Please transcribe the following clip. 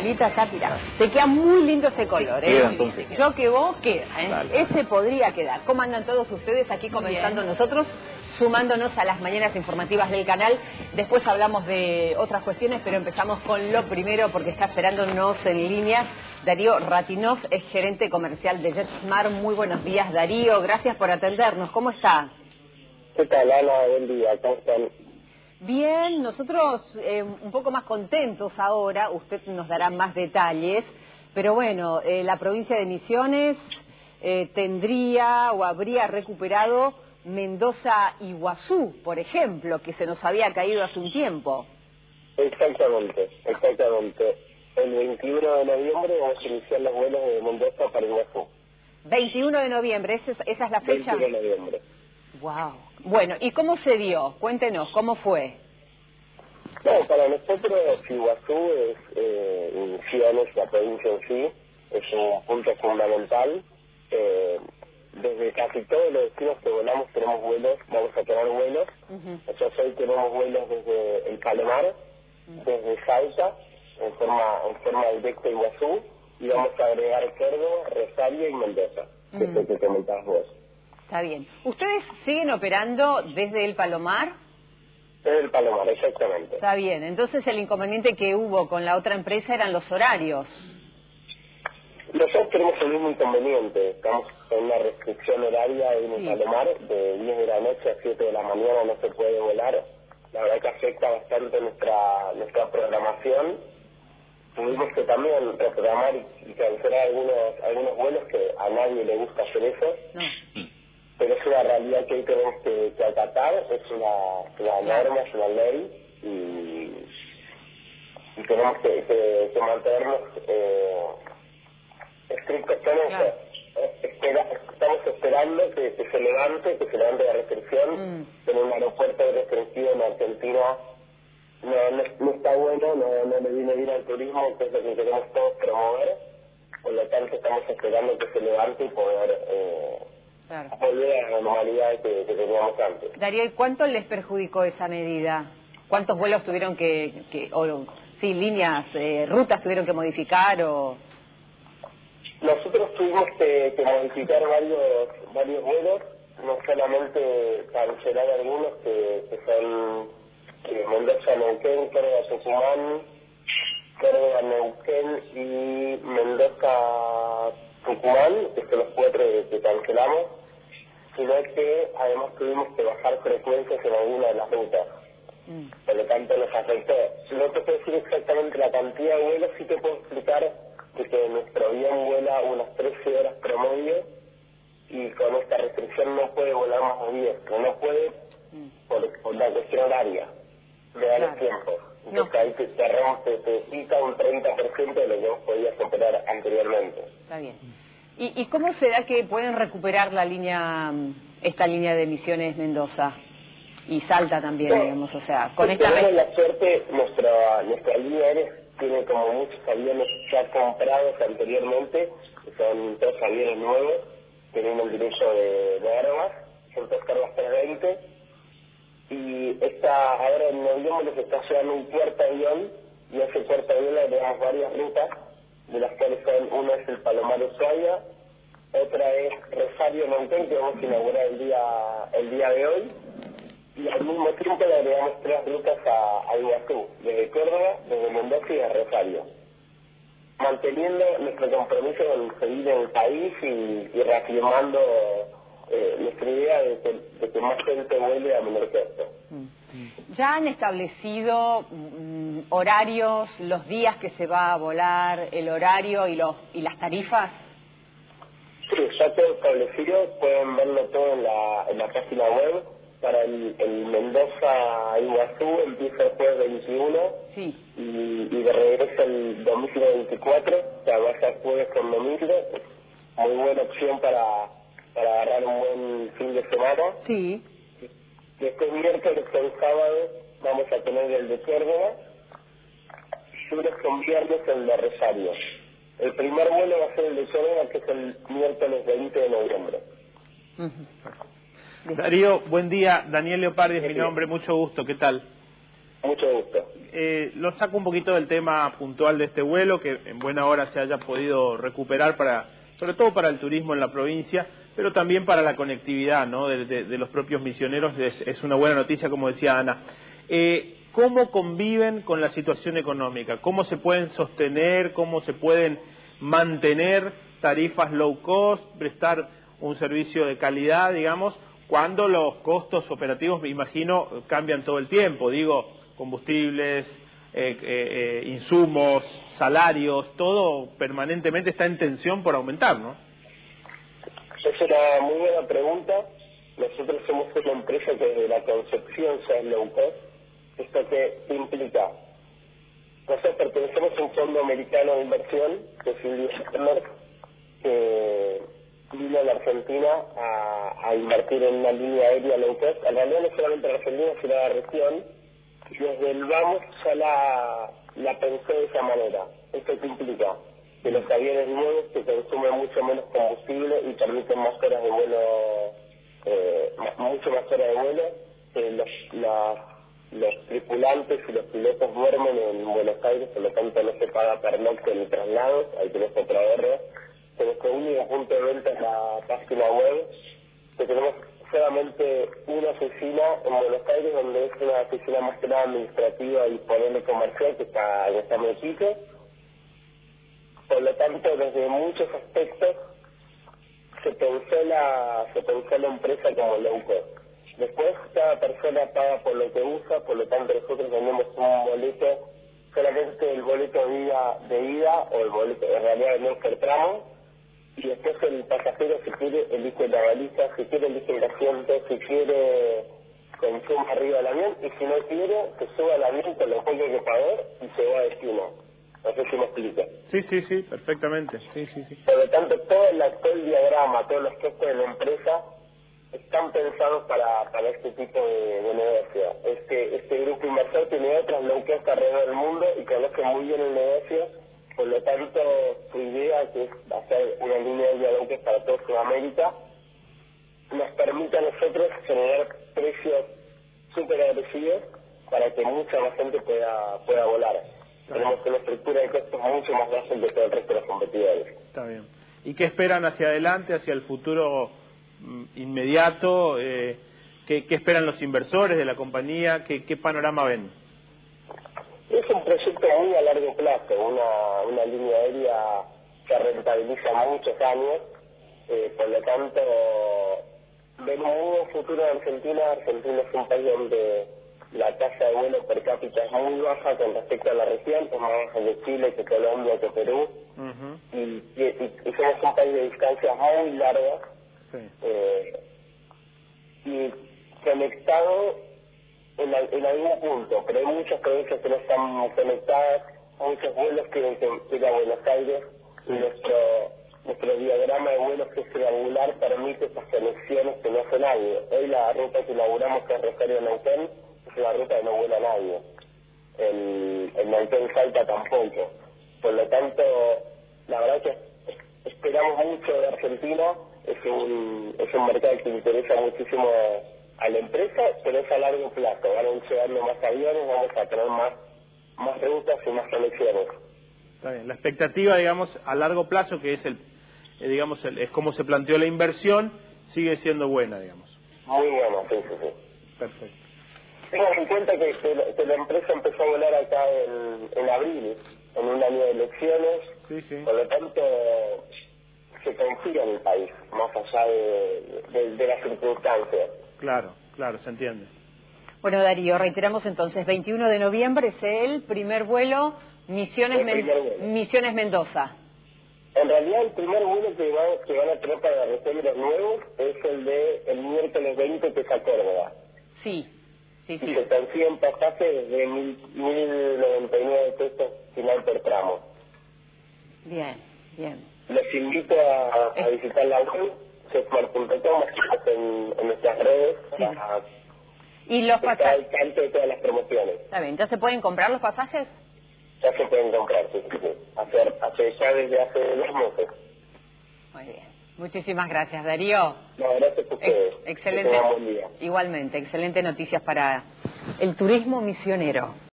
azulita ya, mirá. Te queda muy lindo ese color, ¿eh? Queda, entonces. Yo que vos queda, ¿eh? Dale. Ese podría quedar. ¿Cómo andan todos ustedes aquí comenzando nosotros? Sumándonos a las mañanas informativas del canal. Después hablamos de otras cuestiones, pero empezamos con lo primero porque está esperándonos en línea Darío Ratinov, es gerente comercial de JetSmart. Muy buenos días, Darío. Gracias por atendernos. ¿Cómo está? ¿Qué tal, Ana? Buen día. ¿Cómo están? Bien, nosotros un poco más contentos ahora. Usted nos dará más detalles. Pero bueno, la provincia de Misiones tendría o habría recuperado Mendoza-Iguazú, por ejemplo, que se nos había caído hace un tiempo. Exactamente. El 21 de noviembre vamos a iniciar los vuelos de Mendoza para Iguazú. 21 de noviembre, ¿esa es la fecha? 21 de noviembre. Wow. Bueno, ¿y cómo se dio? Cuéntenos, ¿cómo fue? No, para nosotros Iguazú es, Misiones, la provincia en sí, es un punto fundamental. Desde casi todos los destinos que volamos tenemos vuelos, vamos a tener vuelos. Nosotros hoy tenemos vuelos desde el Palomar, desde Salta, en forma directa a Iguazú, y vamos a agregar Córdoba, Rosario y Mendoza, que es lo que comentabas vos. Está bien. ¿Ustedes siguen operando desde el Palomar? Desde el Palomar, exactamente. Está bien. Entonces el inconveniente que hubo con la otra empresa eran los horarios. Nosotros tenemos el mismo inconveniente. Estamos con una restricción horaria en el Palomar, de 10 de la noche a 7 de la mañana no se puede volar. La verdad que afecta bastante nuestra programación. Tuvimos que también reprogramar y cancelar algunos vuelos, que a nadie le gusta hacer eso. No. Pero es una realidad que hoy tenemos que acatar, es una norma, es una ley, y tenemos que mantenernos estrictos con eso. Estamos esperando que se levante la restricción. En un aeropuerto restringido en Argentina no está bueno, no le viene bien al turismo, que es lo que queremos todos promover. Por lo tanto estamos esperando que se levante y poder volver a la normalidad que teníamos antes. Darío, ¿y cuánto les perjudicó esa medida? ¿Cuántos vuelos tuvieron rutas tuvieron que modificar o...? Nosotros tuvimos que modificar varios vuelos, no solamente cancelar algunos que son Mendoza-Neuquén, Córdoba-Tucumán, Córdoba-Neuquén y Mendoza-Tucumán, que son los 4 que cancelamos, sino que además tuvimos que bajar frecuencias en alguna de las rutas. Por lo tanto nos afectó. No te puedo decir exactamente la cantidad de vuelos, sí te puedo explicar que nuestro avión vuela unas 13 horas promedio y con esta restricción no puede volar más de 10, no puede por la cuestión horaria, le da los tiempos. Entonces ahí te quita un 30% de lo que vos podías operar anteriormente. Está bien. ¿Y cómo será que pueden recuperar esta línea de Misiones Mendoza? Y Salta también, digamos, o sea, con esta... Tenemos la suerte, nuestra línea aérea tiene como muchos aviones ya comprados anteriormente, que son todos aviones nuevos, que vienen el derecho de Airbus, son todos Airbus 320, y ahora en noviembre se está llevando un cuarto avión, y a ese cuarto avión le agregamos varias rutas, de las cuales una es el Palomar Ushuaia, otra es Rosario-Neuquén, que vamos a inaugurar el día de hoy, y al mismo tiempo le agregamos 3 rutas a Iguazú, desde Córdoba, desde Mendoza y de Rosario, manteniendo nuestro compromiso con seguir en el país y reafirmando nuestra idea de que más gente vuelve a menor costo. ¿Ya han establecido horarios, los días que se va a volar, el horario y las tarifas? Sí, ya todo establecido, pueden verlo todo en la página web. Para el Mendoza-Iguazú empieza el jueves 21 y de regreso el domingo 24, o sea, va a ser jueves con domingo, muy buena opción para agarrar un buen fin de semana. Sí. Después miércoles con sábado vamos a tener el de Córdoba, lunes con viernes el de Rosario. El primer vuelo va a ser el de Córdoba, que es el miércoles 20 de noviembre. Darío, buen día. Daniel Leopardi es mi nombre, mucho gusto. ¿Qué tal? Mucho gusto. Lo saco un poquito del tema puntual de este vuelo, que en buena hora se haya podido recuperar, sobre todo para el turismo en la provincia, pero también para la conectividad, ¿no?, de los propios misioneros. Es una buena noticia, como decía Ana. ¿Cómo conviven con la situación económica? ¿Cómo se pueden sostener? ¿Cómo se pueden mantener tarifas low cost, prestar un servicio de calidad, digamos, cuando los costos operativos, me imagino, cambian todo el tiempo? Digo, combustibles, insumos, salarios, todo permanentemente está en tensión por aumentar, ¿no? Es una muy buena pregunta. Nosotros somos una empresa que desde la concepción ya es low cost. ¿Esto qué implica? Nosotros pertenecemos a un fondo americano de inversión, que es el Turner, que vino a la Argentina a invertir en una línea aérea low cost. En realidad no solamente en la Argentina, sino en la región. Y desde el vamos ya la pensó de esa manera. ¿Esto qué implica? Que los aviones nuevos que consumen mucho menos combustible y permiten más horas de vuelo, mucho más horas de vuelo, los tripulantes y los pilotos duermen en Buenos Aires, por lo tanto no se paga pernocte ni traslados, ahí tenés otra ahorro. Nuestro único punto de venta es la página web, que tenemos solamente una oficina en Buenos Aires, donde es una oficina más que nada administrativa y ponerle comercial, que está en San Mexico. Por lo tanto, desde muchos aspectos se pensó la empresa como low cost. Después, cada persona paga por lo que usa, por lo tanto nosotros vendemos un boleto, solamente el boleto de ida o el boleto en realidad no por tramo, y después el pasajero, si quiere, elige la valija, si quiere elige el asiento, si quiere consuma arriba del avión, y si no quiere, se sube al avión con lo poco que pagó y se va a destino. No sé si me explica. Sí, perfectamente. Sí. Por lo tanto, todo el diagrama, todos los costos de la empresa están pensados para este tipo de negocio. Este grupo inversor tiene otras low cost alrededor del mundo y conoce muy bien el negocio. Por lo tanto, su idea, que es hacer una línea de low cost para toda Sudamérica, nos permite a nosotros generar precios súper agresivos para que mucha más gente pueda volar. Tenemos una estructura de costos mucho más baja que todo el resto de los competidores. Está bien. ¿Y qué esperan hacia adelante, hacia el futuro inmediato? ¿Qué esperan los inversores de la compañía? ¿Qué panorama ven? Es un proyecto muy a largo plazo, una línea aérea que rentabiliza muchos años, por lo tanto, ven un muy buen futuro en Argentina. Argentina es un país donde la tasa de vuelo per cápita es muy baja con respecto a la región, es más baja que Chile, que Colombia, que Perú, y somos un país de distancias muy largas, y conectado en algún punto, pero hay muchas provincias que no están conectadas, muchos vuelos que ir a Buenos Aires, y nuestro diagrama de vuelos, que es triangular, permite esas conexiones que no hace nadie. Hoy la ruta que inauguramos, que es Rosario-Neuquén, es una ruta que no vuela nadie. El Neuquén-Salta tampoco. Por lo tanto, la verdad que esperamos mucho de Argentina. Es un mercado que interesa muchísimo a la empresa, pero es a largo plazo. Van a llegarle más aviones, vamos a tener más rutas y más conexiones. Está bien. La expectativa, digamos, a largo plazo, que es es como se planteó la inversión, sigue siendo buena, digamos. Muy buena, sí. Perfecto. Tengan en cuenta que la empresa empezó a volar acá en abril, en un año de elecciones. Sí. Por lo tanto, se confía en el país, más allá de las circunstancias. Claro, se entiende. Bueno, Darío, reiteramos entonces, 21 de noviembre es el primer vuelo Misiones Mendoza. En realidad, el primer vuelo que van a tener para la región de los nuevos es el miércoles 20, que es a Córdoba. Sí. Y se consiguen pasajes de 1.099 pesos final por tramo. Bien. Les invito a visitar la web, sesmar.com, en nuestras redes, ¿Y los pasajes? Al tanto de todas las promociones. Está bien, ¿ya se pueden comprar los pasajes? Ya se pueden comprar, sí. Ya desde hace 2 meses. Muy bien. Muchísimas gracias, Darío. No, gracias a ustedes. Excelente. Que tengan buen día. Igualmente, excelentes noticias para el turismo misionero.